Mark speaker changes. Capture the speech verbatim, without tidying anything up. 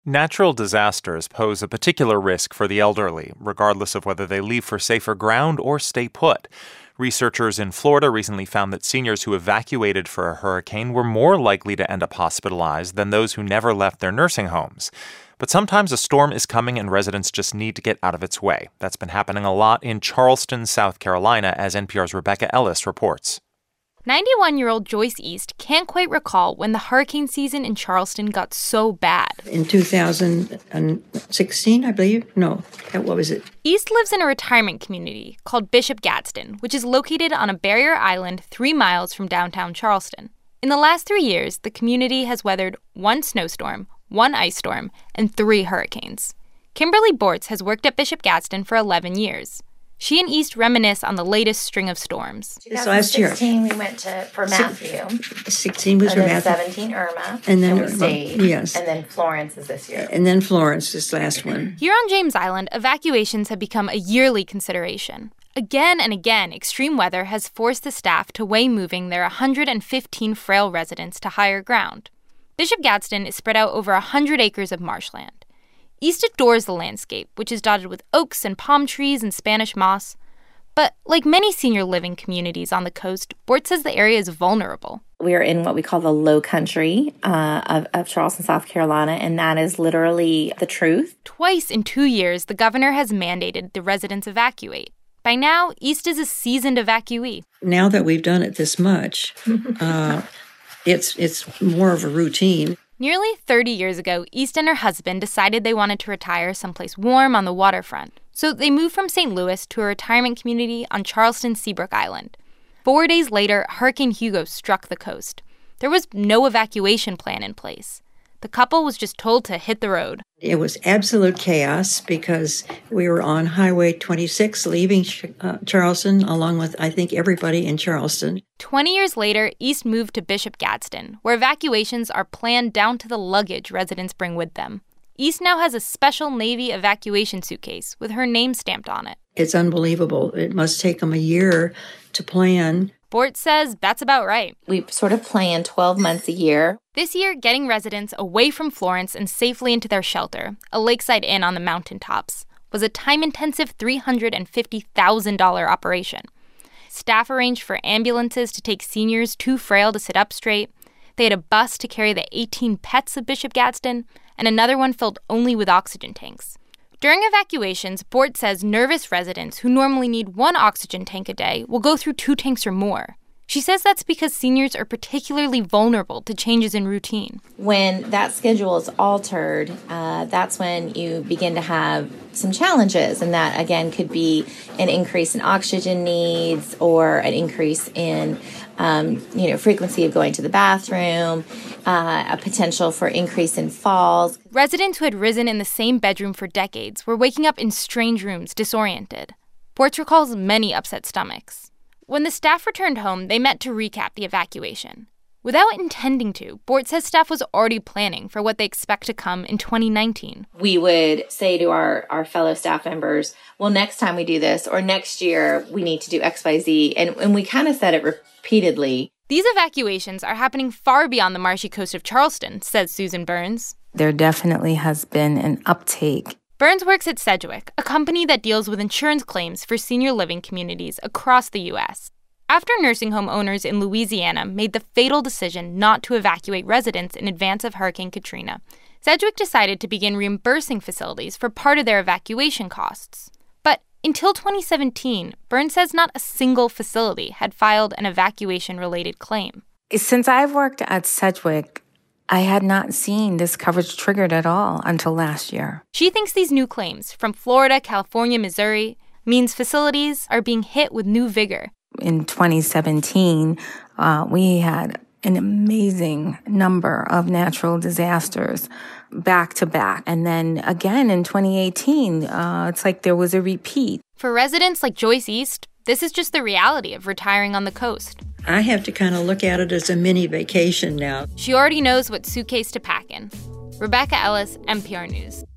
Speaker 1: Natural disasters pose a particular risk for the elderly, regardless of whether they leave for safer ground or stay put. Researchers in Florida recently found that seniors who evacuated for a hurricane were more likely to end up hospitalized than those who never left their nursing homes. But sometimes a storm is coming and residents just need to get out of its way. That's been happening a lot in Charleston, South Carolina, as N P R's Rebecca Ellis reports.
Speaker 2: ninety-one-year-old Joyce East can't quite recall when the hurricane season in Charleston got so bad.
Speaker 3: In two thousand sixteen, I believe? No, what was it?
Speaker 2: East lives in a retirement community called Bishop Gadsden, which is located on a barrier island three miles from downtown Charleston. In the last three years, the community has weathered one snowstorm, one ice storm, and three hurricanes. Kimberly Bortz has worked at Bishop Gadsden for eleven years. She and East reminisce on the latest string of storms.
Speaker 3: This last year.
Speaker 4: sixteen, we went to for Matthew.
Speaker 3: sixteen was
Speaker 4: and
Speaker 3: for
Speaker 4: then
Speaker 3: Matthew.
Speaker 4: seventeen, Irma.
Speaker 3: And then
Speaker 4: and we stayed.
Speaker 3: Yes.
Speaker 4: And then Florence is this year.
Speaker 3: And then Florence, this last one.
Speaker 2: Here on James Island, evacuations have become a yearly consideration. Again and again, extreme weather has forced the staff to weigh moving their one hundred fifteen frail residents to higher ground. Bishop Gadsden is spread out over one hundred acres of marshland. East adores the landscape, which is dotted with oaks and palm trees and Spanish moss. But like many senior living communities on the coast, Bort says the area is vulnerable.
Speaker 4: We are in what we call the low country uh, of, of Charleston, South Carolina, and that is literally the truth.
Speaker 2: Twice in two years, the governor has mandated the residents evacuate. By now, East is a seasoned evacuee.
Speaker 3: Now that we've done it this much, uh, it's it's more of a routine.
Speaker 2: Nearly thirty years ago, East and her husband decided they wanted to retire someplace warm on the waterfront. So they moved from Saint Louis to a retirement community on Charleston Seabrook Island. Four days later, Hurricane Hugo struck the coast. There was no evacuation plan in place. The couple was just told to hit the road.
Speaker 3: It was absolute chaos because we were on Highway twenty-six leaving uh, Charleston, along with, I think, everybody in Charleston.
Speaker 2: Twenty years later, East moved to Bishop Gadsden, where evacuations are planned down to the luggage residents bring with them. East now has a special Navy evacuation suitcase with her name stamped on it.
Speaker 3: It's unbelievable. It must take them a year to plan.
Speaker 2: Bort says that's about right.
Speaker 4: We sort of plan twelve months a year.
Speaker 2: This year, getting residents away from Florence and safely into their shelter, a lakeside inn on the mountaintops, was a time-intensive three hundred fifty thousand dollars operation. Staff arranged for ambulances to take seniors too frail to sit up straight. They had a bus to carry the eighteen pets of Bishop Gadsden, and another one filled only with oxygen tanks. During evacuations, Bort says nervous residents who normally need one oxygen tank a day will go through two tanks or more. She says that's because seniors are particularly vulnerable to changes in routine.
Speaker 4: When that schedule is altered, uh, that's when you begin to have some challenges. And that, again, could be an increase in oxygen needs or an increase in um, you know, frequency of going to the bathroom, uh, a potential for increase in falls.
Speaker 2: Residents who had risen in the same bedroom for decades were waking up in strange rooms, disoriented. Bort recalls many upset stomachs. When the staff returned home, they met to recap the evacuation. Without intending to, Bort says staff was already planning for what they expect to come in twenty nineteen.
Speaker 4: We would say to our, our fellow staff members, well, next time we do this, or next year we need to do X, Y, Z. And, and we kind of said it repeatedly.
Speaker 2: These evacuations are happening far beyond the marshy coast of Charleston, says Susan Burns.
Speaker 5: There definitely has been an uptake.
Speaker 2: Burns works at Sedgwick, a company that deals with insurance claims for senior living communities across the U S. After nursing home owners in Louisiana made the fatal decision not to evacuate residents in advance of Hurricane Katrina, Sedgwick decided to begin reimbursing facilities for part of their evacuation costs. But until twenty seventeen, Burns says not a single facility had filed an evacuation-related claim.
Speaker 5: Since I've worked at Sedgwick, I had not seen this coverage triggered at all until last year.
Speaker 2: She thinks these new claims from Florida, California, Missouri means facilities are being hit with new vigor.
Speaker 5: In twenty seventeen, uh, we had an amazing number of natural disasters back to back. And then again in twenty eighteen, uh, it's like there was a repeat.
Speaker 2: For residents like Joyce East, this is just the reality of retiring on the coast.
Speaker 3: I have to kind of look at it as a mini vacation now.
Speaker 2: She already knows what suitcase to pack in. Rebecca Ellis, N P R News.